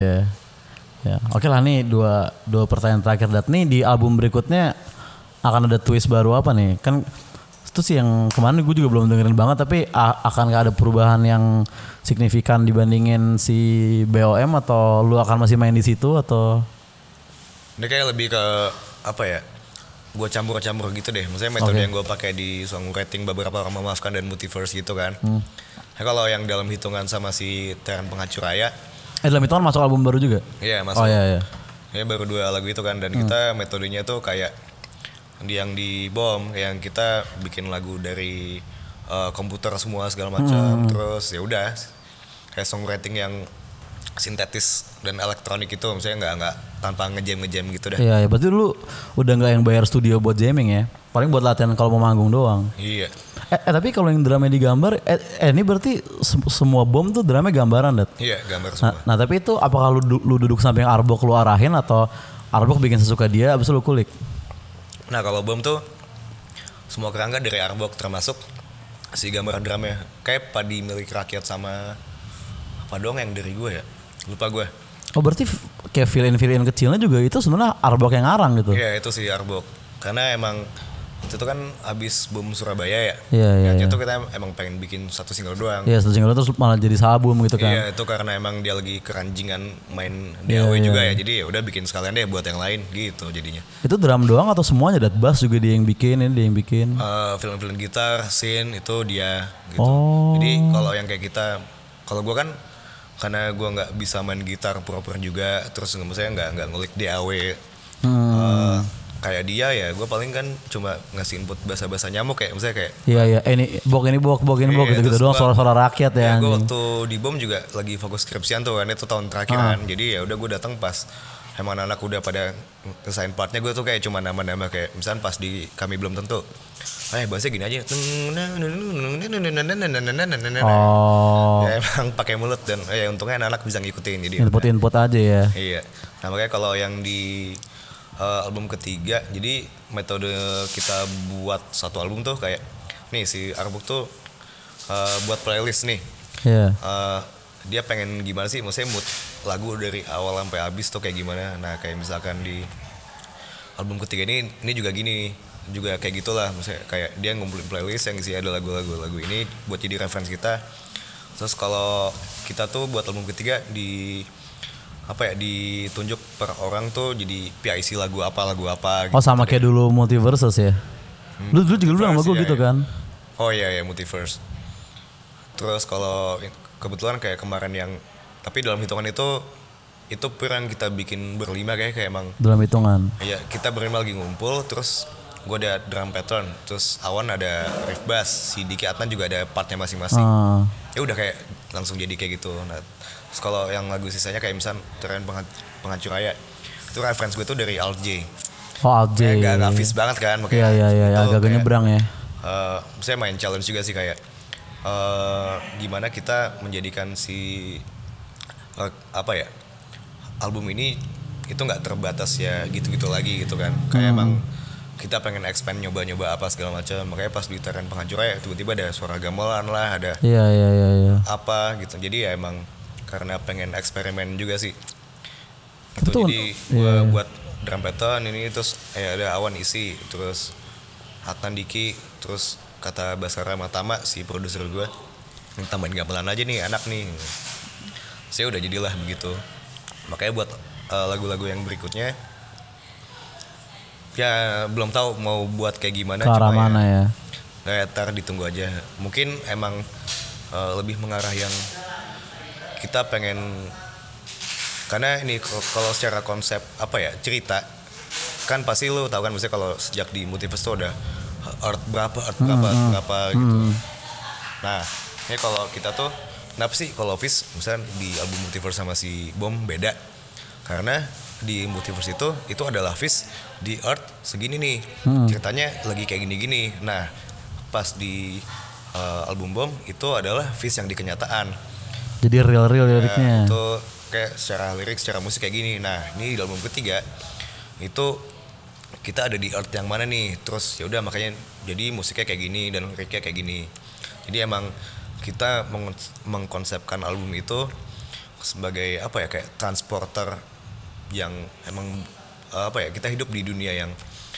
Ya, ya. Oke lah nih dua pertanyaan terakhir Dat. Nih di album berikutnya akan ada twist baru apa nih? Kan itu sih yang kemarin gue juga belum dengerin banget, tapi akan gak ada perubahan yang signifikan dibandingin si BOM, atau lu akan masih main di situ atau? Ini kayak lebih ke apa ya? Gue campur-campur gitu deh. Maksudnya metode yang gue pakai di songwriting beberapa orang memaafkan dan multiverse gitu kan. Nah, kalau yang dalam hitungan sama si Teran Penghancur Raya, Dalam itu kan masuk album baru juga? iya masuk. Oh iya. Ya baru 2 lagu itu kan, dan kita metodenya tuh kayak yang di BOM, yang kita bikin lagu dari komputer semua segala macam. Terus ya udah kayak songwriting yang sintetis dan elektronik itu, misalnya nggak tanpa ngejam gitu dah. Iya, berarti lu udah nggak yang bayar studio buat jamming ya? Paling buat latihan kalau mau manggung doang. Iya. Tapi kalau yang drumnya digambar, ini berarti semua bom tuh drumnya gambaran, Dat? Iya, gambar semua. Nah tapi itu apakah lu duduk samping Arbok lu arahin, atau Arbok bikin sesuka dia abis itu lu kulik? Nah kalau bom tuh semua kerangka dari Arbok, termasuk si gambar drumnya. Kayak Padi Milik Rakyat sama apa dong yang dari gue ya? Lupa gue. Oh berarti kayak fill in kecilnya juga itu sebenarnya Arbok yang ngarang gitu? Iya itu si Arbok. Karena emang itu tuh kan abis bom Surabaya ya. Iya. Itu kita emang pengen bikin satu single doang. Iya, satu single terus malah jadi album gitu kan? Iya itu karena emang dia lagi keranjingan main DAW juga ya. Jadi ya udah bikin sekalian deh buat yang lain gitu jadinya. Itu drum doang atau semuanya, Dat? Bass juga dia yang bikin, ini dia yang bikin? Film-film gitar, scene itu dia gitu. Oh. Jadi kalau yang kayak kita, kalau gue kan karena gue nggak bisa main gitar pura-pura juga, terus maksudnya nggak ngulik DAW. Kayak dia ya, gue paling kan cuma ngasih input bahasa nyamuk kayak misalnya kayak Iya, ini bok gitu doang, suara-suara rakyat ya. Gue waktu di BOM juga lagi fokus skripsian tuh kan, itu tahun terakhir kan. Jadi ya udah gue datang pas emang anak udah pada ngesain partnya, gue tuh kayak cuma nama-nama kayak misalnya pas di Kami Belum Tentu. Bahasanya gini aja. Ya emang pakai mulut, dan ya untungnya anak-anak bisa ngikutin jadi. Input aja ya. Iya. Nah makanya kalau yang di album ketiga, jadi metode kita buat satu album tuh kayak nih si Arbuk tuh buat playlist nih. Iya. Dia pengen gimana sih, maksudnya mood lagu dari awal sampai habis tuh kayak gimana. Nah kayak misalkan di album ketiga ini juga gini, juga kayak gitulah, maksudnya kayak dia ngumpulin playlist yang isinya ada lagu ini buat jadi reference kita. Terus kalau kita tuh buat album ketiga ditunjuk per orang tuh jadi PIC lagu apa gitu. Oh sama kayak dulu Multiverses ya? Lu juga sama gue gitu kan? Oh iya Multiverse. Terus kalau kebetulan kayak kemarin yang, tapi dalam hitungan itu per yang kita bikin berlima kayak emang dalam hitungan. Iya, kita berlima lagi ngumpul, terus gue ada drum pattern, terus Awan ada riff bass, si Diki Adnan juga ada partnya masing-masing. Ya udah kayak langsung jadi kayak gitu. Nah, terus kalau yang lagu sisanya kayak misal Teran Penghancur Raya, itu reference gue tuh dari Alt J. Oh Alt J. Gak fix banget kan, makanya. Iya, agak nyebrang ya. Saya main challenge juga sih kayak gimana kita menjadikan si album ini itu nggak terbatas ya gitu-gitu lagi gitu kan. Kayak emang kita pengen expand nyoba-nyoba apa segala macam, makanya pas di Teran Penghancur Raya tiba-tiba ada suara gamelan lah, ada Iya. apa gitu. Jadi ya emang karena pengen eksperimen juga sih gitu. Betul. Jadi gue buat drum pattern ini, terus ada Awan isi, terus Adnan Diki, terus kata Baskara Matama si produser gue tambahin gamelan aja nih anak nih. Saya udah jadilah begitu. Makanya buat lagu-lagu yang berikutnya ya belum tahu mau buat kayak gimana, ke arah mana ya. Kayak ntar ditunggu aja. Mungkin emang lebih mengarah yang kita pengen, karena ini kalau secara konsep cerita kan pasti lu tahu kan, misalnya kalau sejak di Multiverse tuh ada art berapa gitu. Nah ini kalau kita tuh kenapa sih kalau Fizz misalnya di album Multiverse sama si BOM beda, karena di Multiverse itu adalah Fizz di art segini nih, ceritanya lagi kayak gini-gini. Nah pas di album BOM itu adalah Fizz yang di kenyataan, jadi real liriknya. Itu kayak secara lirik, secara musik kayak gini. Nah ini di album ketiga itu kita ada di art yang mana nih, terus ya udah makanya jadi musiknya kayak gini dan liriknya kayak gini. Jadi emang kita mengkonsepkan album itu sebagai apa ya, kayak transporter yang emang apa ya, kita hidup di dunia yang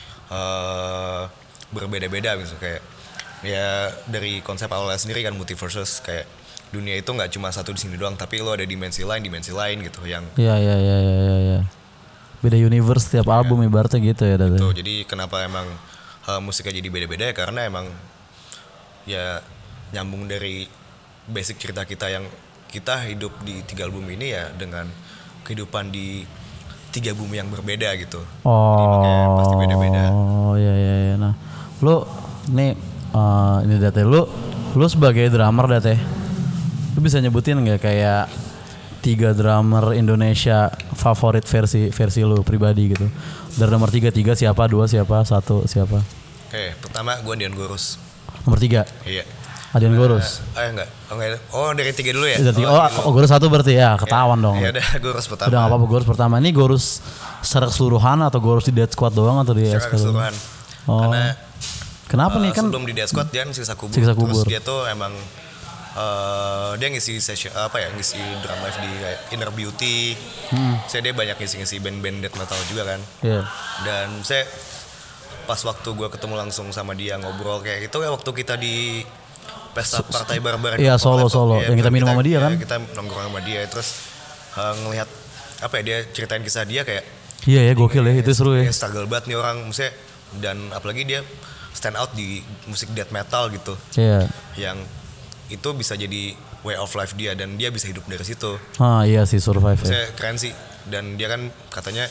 berbeda-beda gitu. Kayak ya dari konsep awalnya sendiri kan multiverses, kayak dunia itu nggak cuma satu di sini doang, tapi lo ada dimensi lain gitu yang Iya. Beda universe tiap album ibaratnya gitu ya tuh. Dad. Jadi kenapa emang musiknya jadi beda-beda ya, karena emang ya nyambung dari basic cerita kita yang kita hidup di 3 album ini ya, dengan kehidupan di 3 bumi yang berbeda gitu. Jadi makanya pasti beda-beda. Oh iya. Nah, lu nih ini Dad, lu sebagai drummer Dad, lu bisa nyebutin nggak kayak 3 drummer Indonesia favorit versi lu pribadi gitu? Dari nomor 3 siapa, 2 siapa, 1 siapa? Oke, pertama gue Dian Gorus. Nomor 3 Iya. Adian Gorus. Enggak. Oh, dari 3 dulu ya? Gorus 1 berarti ya, ketahuan dong. Ya udah, Gorus pertama. Udah gak apa-apa, Gorus pertama. Ini Gorus secara keseluruhan atau Gorus di Dead Squad doang atau di Secara keseluruhan. Karena kenapa nih kan sebelum di Death Squad dia Siksa Kubur. Siksa Kubur. Terus dia tuh emang dia ngisi session ngisi drum live di kayak Inner Beauty. Saya dia banyak ngisi band-band death metal juga kan. Iya. Dan saya pas waktu gue ketemu langsung sama dia ngobrol kayak itu ya, waktu kita di pesta partai barbar. Iya, solo yang kita minum sama dia kan. Kita nongkrong sama dia terus ngelihat apa ya, dia ceritain kisah dia kayak Iya ya, gokil ya, itu seru ya. Struggle banget nih orang, maksudnya, dan apalagi dia stand out di musik death metal gitu. Iya. Yang itu bisa jadi way of life dia dan dia bisa hidup dari situ. Iya sih, survive ya. Saya keren sih, dan dia kan katanya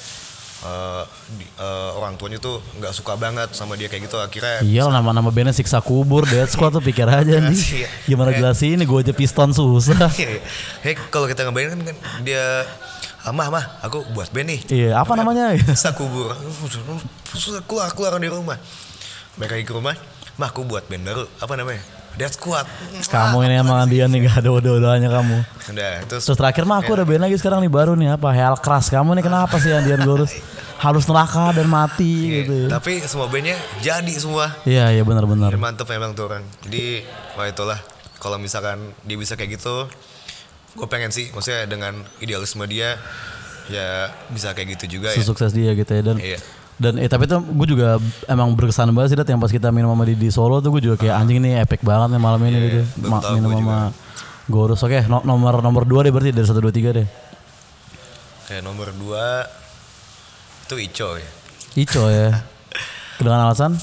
orang tuanya tuh nggak suka banget sama dia kayak gitu, akhirnya Iya, nama bandnya Siksa Kubur, Dead Squad tuh pikir aja nih. Gimana jelasin ini, gue aja piston susah. kalau kita ngebayangin kan dia mah aku buat band nih. Iya, apa namanya? Siksa Kubur. keluar dari rumah. Mereka ke rumah, mah aku buat band baru, apa namanya? Death Squad. Kamu ini emang dia nih gak ada udah-udahnya kamu. Udah, Terus terakhir mah aku ada band lagi sekarang nih baru nih, apa Hell Crash. Kamu nih kenapa sih Adian Gorus? Harus neraka dan mati gitu. Tapi semua bandnya jadi semua. Iya benar-benar. Ya, mantep memang tuh orang. Jadi itulah, kalau misalkan dia bisa kayak gitu, gue pengen sih, maksudnya dengan idealisme dia ya bisa kayak gitu juga. Sukses dia gitu ya. Dan tapi tuh gue juga emang berkesan banget sih Dat, yang pas kita minum sama di Solo tuh gue juga kayak anjing nih epic banget nih malam ini gitu. Minum sama Gorus. Oke, nomor 2 deh berarti dari 1 2 3 deh. Kayak nomor 2 itu Ico ya. Ico ya. Dengan alasan?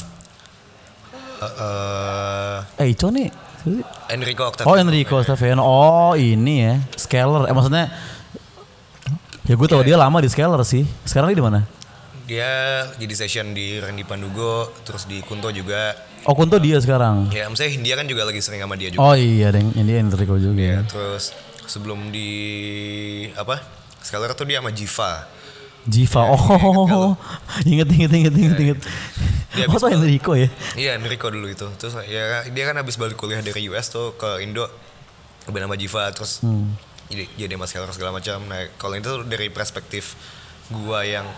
Ico nih. Enrico Octaviano. Enrico Octaviano. Ini ya. Scalar. Maksudnya ya gue tau dia lama di Scalar sih. Sekarang dia di mana? Dia jadi session di Randy Pandugo, terus di Kunto juga. Kunto dia sekarang. Ya, maksudnya Hindia kan juga lagi sering sama dia juga. Oh iya, India Enrico juga. Ya, terus sebelum di Scalar tuh dia sama Jiva. Inget. Enrico ya? Iya, Enrico dulu itu. Terus ya dia kan habis balik kuliah dari US tuh ke Indo, sama Jiva, terus jadi sama Scalar segala macam. Nah, kalau itu dari perspektif gua yang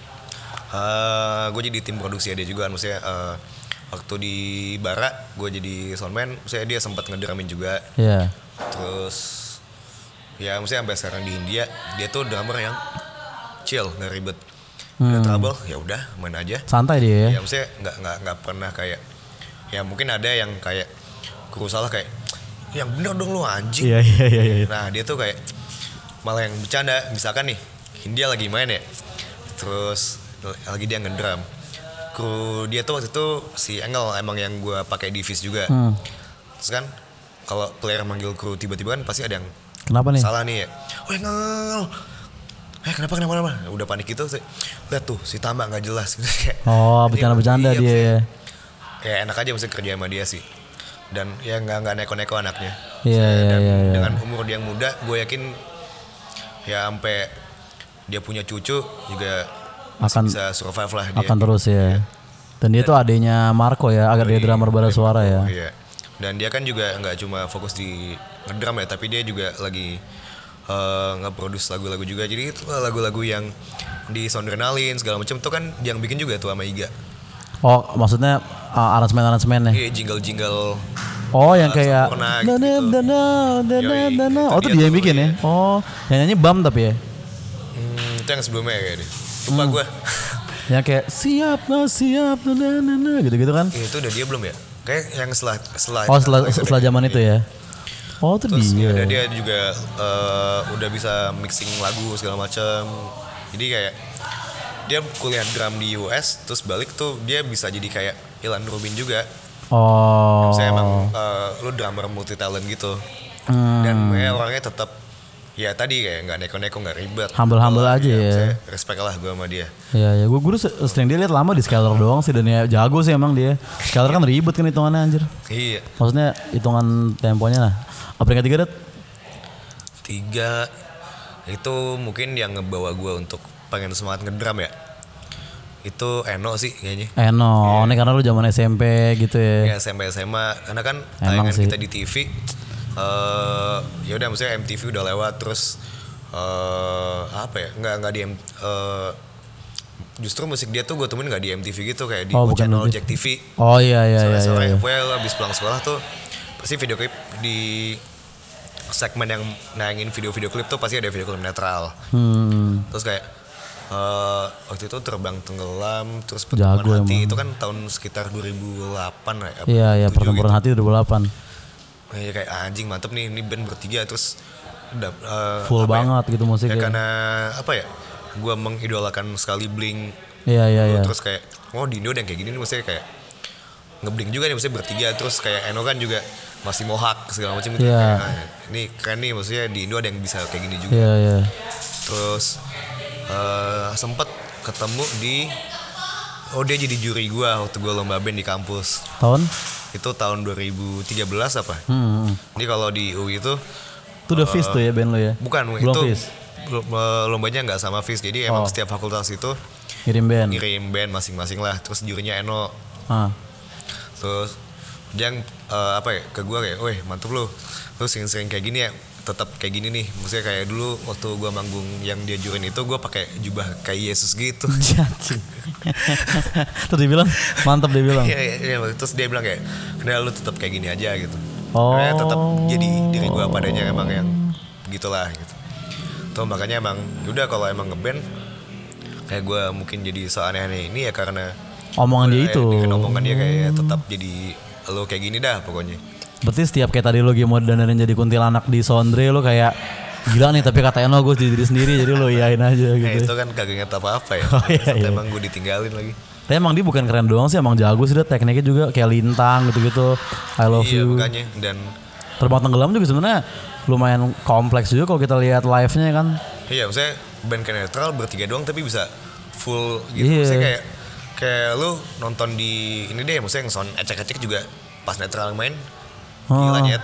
gue jadi tim produksi dia juga, maksudnya waktu di Bara gue jadi soundman, maksudnya dia sempat ngedrumin juga. Iya. Terus ya maksudnya sampai sekarang di India dia tuh drummer yang chill, nggak ribet, nggak trouble, ya udah main aja. Santai dia ya. Ya maksudnya nggak pernah kayak, ya mungkin ada yang kayak kru salah kayak, yang bener dong lu anjing. Iya. Nah dia tuh kayak malah yang bercanda, misalkan nih India lagi main ya, terus lagi dia ngedrum, kru dia tuh waktu itu si Engel emang yang gue pakai di Fizz juga. Terus kan kalau player manggil kru tiba-tiba kan pasti ada yang kenapa nih? Salah nih ya. Engel, kenapa? Udah panik gitu, lihat tuh si Tama nggak jelas gitu. Bercanda dia ya. Kayak enak aja mesti kerja sama dia sih. Dan ya nggak neko-neko anaknya. Iya. Dengan umur dia yang muda, gue yakin ya sampai dia punya cucu juga akan bisa survive lah dia. Akan terus ya. Dan dia tuh adanya Marco ya, agar dia drummer bara suara ya. Iya. Dan dia kan juga nggak cuma fokus di ngedrum ya, tapi dia juga lagi nge-produce lagu-lagu juga. Jadi itu lagu-lagu yang di Soundrenalin segala macam tuh kan yang bikin juga tuh sama Iga. Maksudnya aransemen-aransemennya. Iya, jingle-jingle Oh yang kayak sempurna dana gitu. dana dana Yoi, dana. itu Oh itu dia dia yang tuh, bikin ya. iya. Oh yang nyanyi Bam tapi ya. Itu yang sebelumnya kayak deh. Lupa gue. Yang kayak siap dana gitu-gitu kan. Itu udah dia belum ya? Kayak yang setelah Oh itu setelah deh. zaman itu ya. Oh itu Terus ya udah dia. dia juga udah bisa mixing lagu segala macam. Jadi kayak dia kuliah drum di US terus balik tuh dia bisa jadi kayak Ilan Rubin juga. Oh. Saya emang lu drummer multi talent gitu. Dan orangnya tetap ya tadi kayak nggak neko-neko nggak ribet. Humble aja ya. Saya respect lah gue sama dia. Iya ya, gue dulu sering dia lihat lama di Scalar doang sih dan ya jago sih emang dia. Scalar kan ribet kan hitungannya anjir. Iya. Maksudnya hitungan temponya lah. Apa yang ketiga, Dat? 3 itu mungkin yang ngebawa gue untuk pengen semangat ngedrum ya. Itu Eno sih kayaknya. Eno, ini karena lu zaman SMP gitu ya. Ya SMP SMA karena kan Emang tayangan sih. kita di TV ya udah maksudnya MTV udah lewat terus apa ya nggak di justru musik dia tuh gue temuin nggak di MTV gitu kayak di Oh, bukan channel di- Jack TV. Oh iya iya iya. Sore-sore iya. pokoknya lo abis pulang sekolah tuh pasti video klip di segmen yang nayangin video-video klip tuh pasti ada video klip netral. Terus kayak waktu itu Terbang Tenggelam terus Pertemuan Jago Hati emang. itu kan tahun sekitar 2008 ya. apa, Iya iya 7 pertempuran gitu. hati 2008. Ya kayak anjing mantep nih ini band bertiga terus udah Full apa ya, banget gitu ya musiknya. karena apa ya gue mengidolakan sekali Blink Iya iya iya. terus kayak oh di Indo ada yang kayak gini nih maksudnya kayak ngeblink juga nih maksudnya bertiga terus kayak Eno kan juga masih mohak segala macam gitu. Iya. Kayak, ini keren nih maksudnya di Indo ada yang bisa kayak gini juga. Iya iya. Terus sempet ketemu di dia jadi juri gue waktu gue lomba band di kampus. Tahun? Itu tahun 2013 apa? Ini kalau di UI itu Itu udah Fizz tuh ya band lo ya? bukan Belum itu Fizz? lombanya nggak sama Fizz. Jadi emang setiap fakultas itu Kirim band. ngirim band masing-masing lah. Terus jurinya Eno. Ah. Terus dia yang apa ya ke gue kayak, weh mantep lu sering-sering kayak gini ya tetap kayak gini nih. Maksudnya kayak dulu waktu gue manggung yang dia jurin itu gue pakai jubah kayak Yesus gitu. Anjing. Terus dia bilang mantap dia bilang. Iya, terus dia bilang kayak kenapa lu tetap kayak gini aja gitu. Oh. Karena tetap jadi diri gue padanya emang yang begitulah gitu. Tuh makanya emang udah kalau emang ngeband kayak gue mungkin jadi so aneh-aneh ini ya karena Omongan dia itu. dengan omongan dia kayak tetap jadi lo kayak gini dah pokoknya. Berarti setiap kayak tadi lo game mau dandanin jadi kuntilanak di Sondre lo kayak gila nih tapi kata Eno gue jadi diri sendiri jadi lo iyain aja Nah gitu. itu kan kagak inget apa-apa ya. Oh, iya, Ternyata iya. emang gue ditinggalin lagi. Tapi emang dia bukan keren doang sih emang jago sih dia tekniknya juga kayak lintang gitu-gitu. I love Iya you. makanya dan Terbang Tenggelam juga sebenarnya lumayan kompleks juga kalau kita lihat live-nya kan. iya maksudnya band kayak netral bertiga doang tapi bisa full gitu. Iya. Maksudnya kayak lu nonton di ini deh maksudnya yang sound ecek-ecek juga pas netral main gila nyet.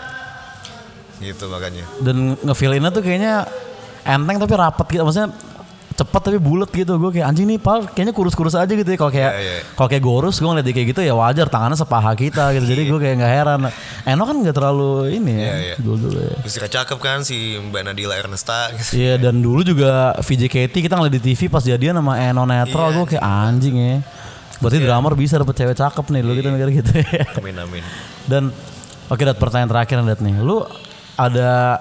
Gitu makanya. Dan nge-feel-innya tuh kayaknya enteng tapi rapet gitu. Maksudnya cepet tapi bulat gitu. Gue kayak anjing nih Pal kayaknya kurus-kurus aja gitu ya. Kalau kayak Iya, iya. kalau kayak Gorus gue ngeliat dia kayak gitu ya wajar tangannya sepaha kita gitu. Jadi gue kayak gak heran. Eno kan gak terlalu ini ya. Iya, iya. Dulu ya. Terus cakep kan si Mbak Nadila Ernesta gitu. Iya dan dulu juga VJKT kita ngeliat di TV pas jadian sama Eno netral Iya. gue kayak anjing ya. Berarti drummer bisa dapet cewek cakep nih dulu kita mikir gitu ya. Amin amin. Dan oke Dat pertanyaan terakhir Dat nih. Lu ada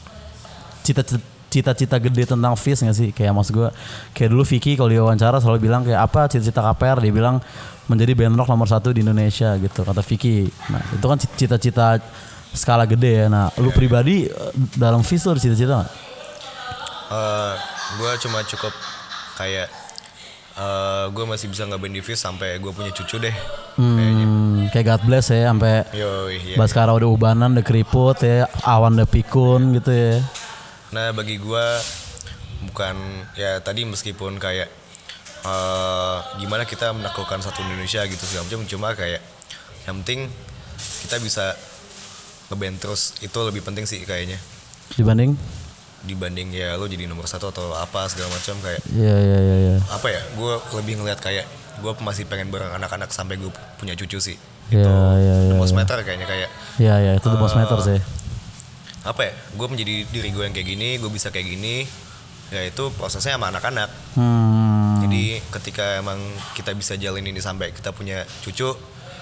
cita-cita gede tentang Fizz gak sih? Kayak maksud gue kayak dulu Vicky kalau diwawancara selalu bilang kayak apa cita-cita KPR, dia bilang menjadi band rock nomor 1 di Indonesia gitu kata Vicky. Nah itu kan cita-cita skala gede ya. Nah lu pribadi dalam Fizz tuh ada cita-cita gak? Gue cuma cukup kayak gue masih bisa ngeband di Fizz sampai gue punya cucu deh. Kayaknya. Kayak God Bless ya sampai Yoi, iya. Baskara udah ubanan, udah keriput ya, awan udah pikun gitu ya. Nah bagi gue bukan ya tadi meskipun kayak gimana kita menaklukkan satu Indonesia gitu segala macam, cuma kayak yang penting kita bisa ngeband terus itu lebih penting sih kayaknya dibanding ya lo jadi nomor 1 atau apa segala macam kayak Iya. apa ya gue lebih ngeliat kayak gue masih pengen bareng anak-anak sampai gue punya cucu sih. Iya, iya, iya, Most iya. Matter kayaknya kayak Iya itu the most matter sih. apa ya gue menjadi diri gue yang kayak gini gue bisa kayak gini ya itu prosesnya sama anak-anak. Jadi ketika emang kita bisa jalin ini sampai kita punya cucu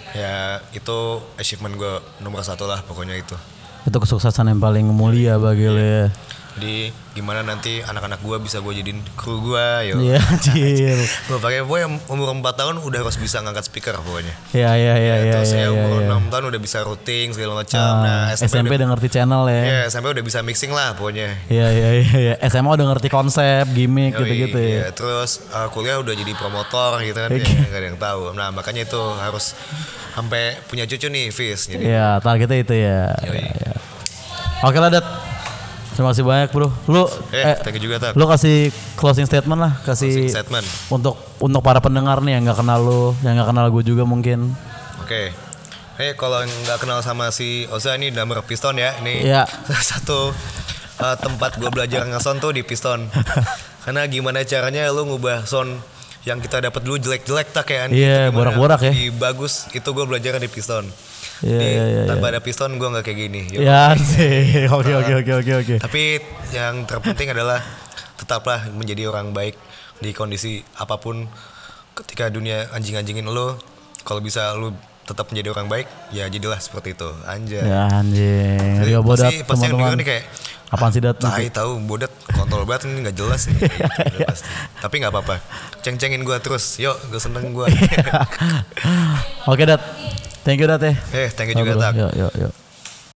Ya itu achievement gue nomor 1 lah pokoknya itu. Itu kesuksesan yang paling mulia bagi lo ya. Jadi gimana nanti anak-anak gue bisa gue jadiin kru gue, yo. Iya anjir. Gue pakai gue yang umur 4 tahun udah harus bisa ngangkat speaker pokoknya. Iya. Terus ya umur 6 tahun udah bisa routing segala macam. Nah SMP udah ngerti channel ya. Iya SMP udah bisa mixing lah pokoknya. Iya. SMA udah ngerti konsep, gimmick gitu-gitu ya. Iya. Terus kuliah udah jadi promotor gitu kan, ya gak ada yang tahu. Nah makanya itu harus sampai punya cucu nih Fis. Iya targetnya itu ya. Ya. Oke lah Dat. Terima kasih banyak bro. Lu thank you juga Tak. Lu kasih closing statement lah, kasih statement untuk para pendengar nih yang nggak kenal lu, yang nggak kenal gue juga mungkin. Oke. Kalau nggak kenal sama si Oza, ini drummer Piston ya. Ini satu tempat gue belajar nge-sound tuh di Piston. Karena gimana caranya lu ngubah sound yang kita dapat dulu jelek-jelek tak kayak Iya, borak-borak ya. Di bagus itu gue belajar di Piston. Iya. Tanpa ada Piston gue nggak kayak gini. Ya sih. Oke. Tapi yang terpenting adalah tetaplah menjadi orang baik di kondisi apapun. Ketika dunia anjing-anjingin lo, kalau bisa lo tetap menjadi orang baik, ya jadilah seperti itu. Anjay. Ya anjing. Rio Bodat teman-teman. Nih kayak apaan sih Dat? Tahu Bodat kontol banget ini nggak jelas nih. Pasti. Tapi nggak apa-apa. Ceng-cengin gue terus. Yuk, gue seneng gue. Oke Dat. Thank you Dat ya. Thank you juga Tak. Yuk.